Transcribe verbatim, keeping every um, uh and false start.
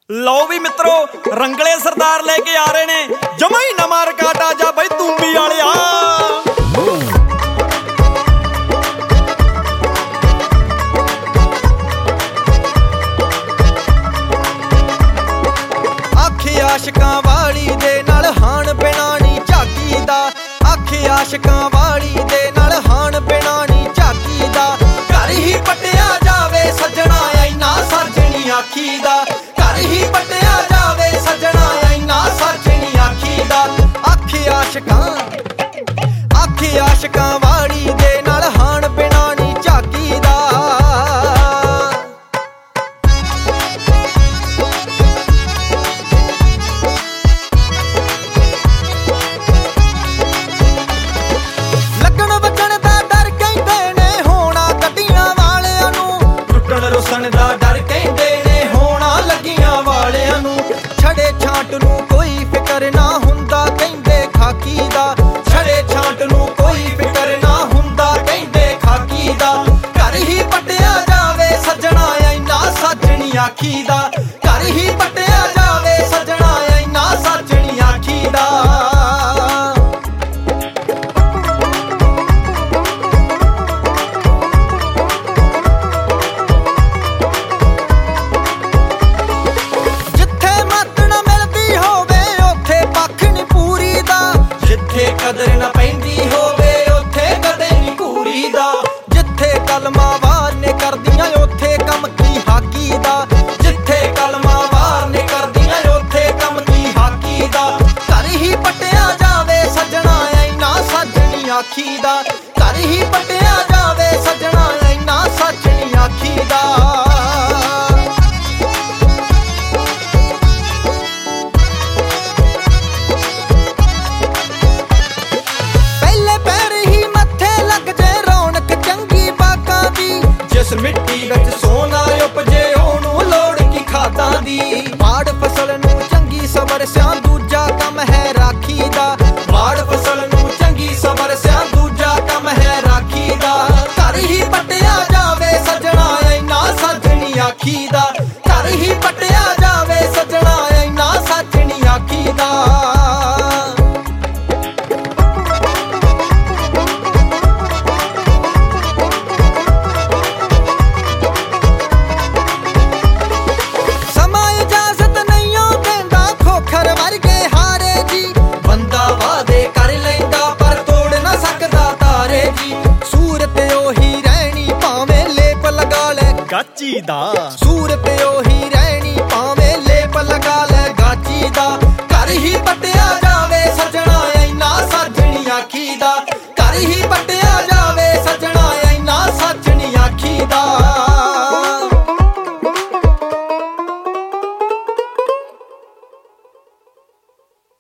ਲਓ ਵੀ ਮਿੱਤਰੋ, ਰੰਗਲੇ ਸਰਦਾਰ ਲੈ ਕੇ ਆ ਰਹੇ ਨੇ ਜਮਾ ਹੀ ਨਵਾਂ ਰਿਕਾਰਡ ਆ ਜਾ ਬਈ ਤੂੰਬੀ ਵਾਲਿਆ। ਆਖੇ ਆਸ਼ਕਾਂ ਵਾਲੀ ਦੇ ਨਾਲ ਹਾਣ ਬਿਨਾ ਨੀ ਝਾਕੀ ਦਾ, ਆਖੇ ਆਸ਼ਕਾਂ ਵਾਲੀ ਦੇ ਨਾਲ ਹਾਣ ਬਿਨਾ ਨੀ ਝਾਕੀ ਦਾ। ਘਰ ਹੀ ਪਟਿਆ ਜਾਵੇ ਸੱਜਣਾ ਐਨਾ ਸੱਚ ਨੀ ਆਖੀ ਦਾ, ਘਰ ਹੀ ਪਟਿਆ ਜਾਵੇ ਸੱਜਣਾ ਐਨਾ ਸੱਚ ਨੀ ਆਖੀ ਦਾ। ਆਖੇ ਆਸ਼ਕਾਂ ਆਖੇ ਆਸ਼ਕਾਂ ਵਾਲੀ ਦੇ ਨਾਲ ਹਾਣ ਬਿਨਾ ਨੀ ਝਾਕੀ ਦਾ। ਰੁੱਸਣ ਦਾ ਡਰ ਕਹਿੰਦੇ ਨੇ ਹੋਣਾ ਲੱਗੀਆਂ ਵਾਲਿਆਂ ਨੂੰ। ਛੜੇ ਛਾਂਟ ਨੂੰ ਕੋਈ ਫਿਕਰ ਨਾ ਹੁੰਦਾ ਕਹਿੰਦੇ ਖਾਕੀ ਦਾ, ਛੜੇ ਛਾਂਟ ਨੂੰ ਕੋਈ ਫਿਕਰ ਨਾ ਹੁੰਦਾ ਕਹਿੰਦੇ ਖਾਕੀ ਦਾ। ਘਰ ਹੀ ਪਟਿਆ ਜਾਵੇ ਸੱਜਣਾ ਐਨਾ ਸੱਚ ਨੀ ਆਖੀ ਦਾ, ਘਰ ਹੀ ਪਟਿਆ ਜਾਵੇ ਸੱਜਣਾ ਐਨਾ ਸੱਚ ਨੀ ਆਖੀ ਦਾ। ਕਦਰ ਨਾ ਪੈਂਦੀ ਹੋਵੇ ਉੱਥੇ ਕਦੇ ਨੀ ਕੂੜੀ ਦਾ, ਜਿੱਥੇ ਕਲਮਾਂ ਵਾਰ ਨੇ ਕਰਦੀਆਂ ਉੱਥੇ ਕੰਮ ਕੀ ਹਾਕੀ ਦਾ, ਜਿੱਥੇ ਕਲਮਾਂ ਵਾਰ ਨੇ ਕਰਦੀਆਂ ਉੱਥੇ ਕੰਮ ਕੀ ਹਾਕੀ ਦਾ। ਘਰ ਹੀ ਪਟਿਆ ਜਾਵੇ ਸੱਜਣਾ ਐਨਾ ਸੱਚ ਨੀ ਆਖੀ ਦਾ, ਘਰ ਹੀ ਪਟਿਆ ਜਾਵੇ ਸੱਜਣਾ ਐਨਾ ਸੱਚ ਨੀ ਆਖੀ ਦਾ। ਜਿਸ ਮਿੱਟੀ ਵਿੱਚ ਸੋਨਾ ਉਪਜੇ ਉਹਨੂੰ ਲੋੜ ਕੀ ਖਾਦਾਂ ਦੀ। ਬਾੜ ਫਸਲ ਨੂੰ ਚੰਗੀ ਸਬਰ ਸਿਆਂ ਦੂਜਾ ਕੰਮ ਹੈ ਰਾਖੀ ਦਾ, ਬਾੜ ਫਸਲ ਨੂੰ ਚੰਗੀ ਸਬਰ ਸਿਆਂ ਦੂਜਾ ਕੰਮ ਹੈ ਰਾਖੀ ਦਾ। ਘਰ ਹੀ ਪਟਿਆ ਜਾਵੇ ਸੱਜਣਾ ਐਨਾ ਸੱਚ ਨੀ ਆਖੀ ਦਾ, ਘਰ ਹੀ ਪਟਿਆ ਜਾਵੇ ਸੱਜਣਾ ਐਨਾ ਸੱਚ ਨੀ ਆਖੀ ਦਾ। ਸੂਰਤ ਉਹੀ ਰਹਿਣੀ ਭਾਵੇਂ ਲੇਪ ਲਗਾ ਲੈ ਗਾਚੀ ਦਾ।